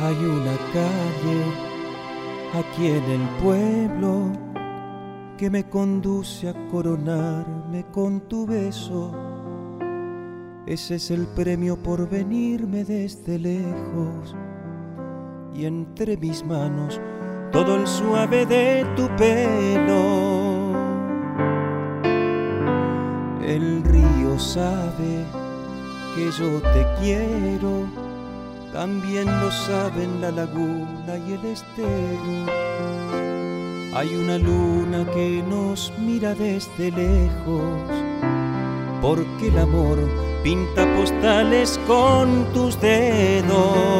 Hay una calle aquí en el pueblo que me conduce a coronarme con tu beso. Ese es el premio por venirme desde lejos, y entre mis manos todo el suave de tu pelo. El río sabe que yo te quiero, también lo saben la laguna y el estero. Hay una luna que nos mira desde lejos, porque el amor pinta postales con tus dedos.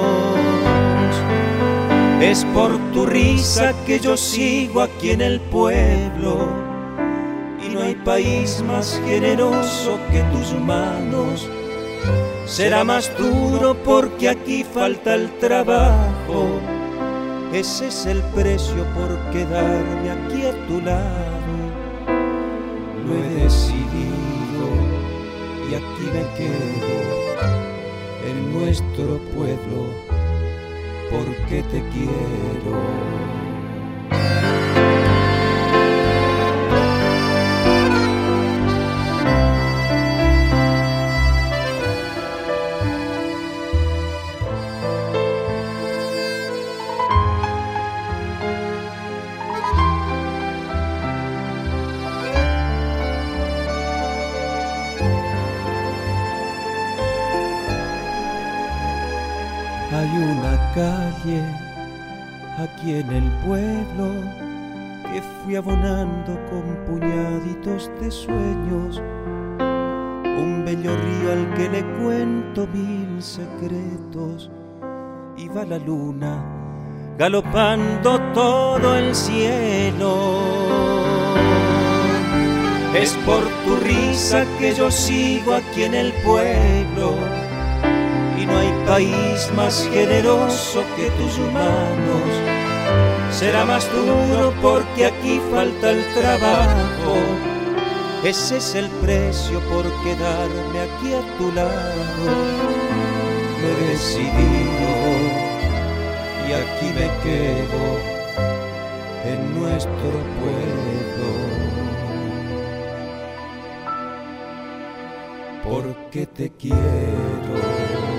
Es por tu risa que yo sigo aquí en el pueblo, y no hay país más generoso que tus manos. Será más duro porque aquí falta el trabajo. Ese es el precio por quedarme aquí a tu lado. Lo he decidido y aquí me quedo en nuestro pueblo porque te quiero. Hay una calle aquí en el pueblo que fui abonando con puñaditos de sueños, un bello río al que le cuento mil secretos, y va la luna galopando todo el cielo. Es por tu risa que yo sigo aquí en el pueblo, y no hay país más generoso que tus manos. Será más duro porque aquí falta el trabajo. Ese es el precio por quedarme aquí a tu lado. Lo he decidido y aquí me quedo en nuestro pueblo porque te quiero.